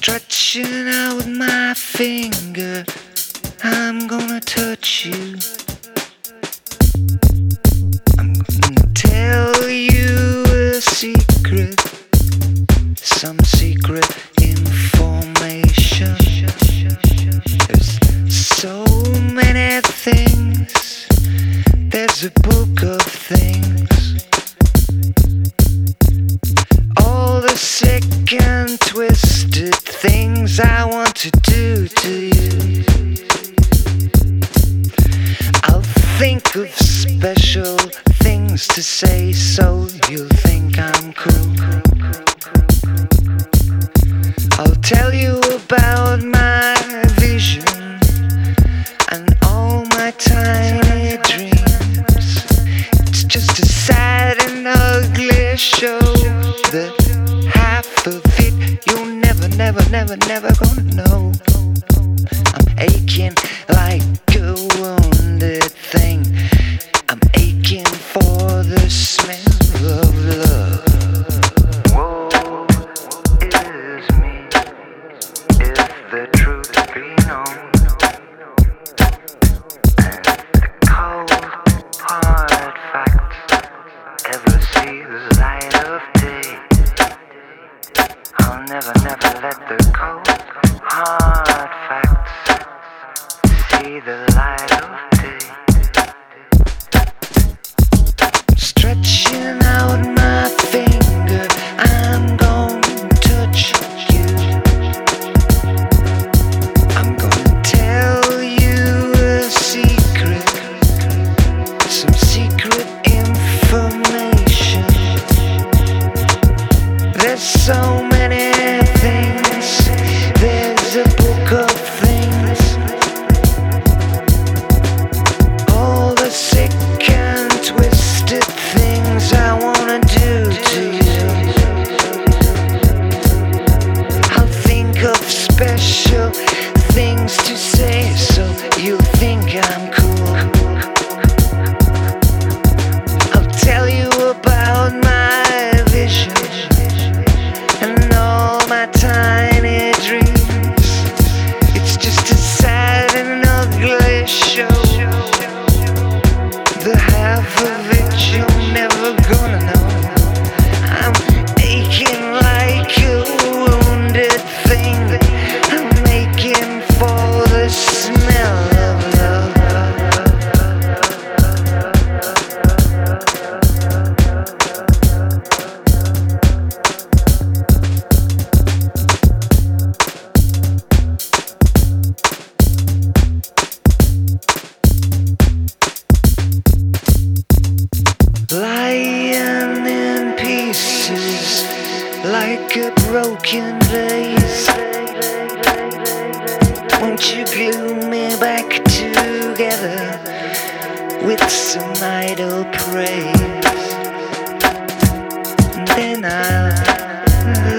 Stretching out my finger, I'm gonna touch you. I'm gonna tell you a secret, some secret information. There's so many things, there's a book of things. All the sick and twisted things I want to do to you. I'll think of special things to say so you'll think I'm cool. I'll tell you about my vision and all my tiny dreams. It's just a sad and ugly show that half of it you're never gonna know. I'm aching like a wounded thing. I'm aching for the smell of love. Woe is me if the truth be known, and the cold hard facts ever see the light of day. I'll never let the cold hard facts see the light of day. Stretching out my finger, I'm gonna touch you. I'm gonna tell you a secret, some secret information. There's so many things, there's a book of things. All the sick and twisted things I wanna do to you. I'll think of special things to say so you'll think I'm cool. I'll tell you about my vision and all my tiny dreams. It's just a sad and ugly show. The half of it you're never gonna know. I'm aching like a wounded thing. I'm aching for the smell of love. Lying in pieces like a broken vase. Won't you glue me back together with some idle praise? And then I'll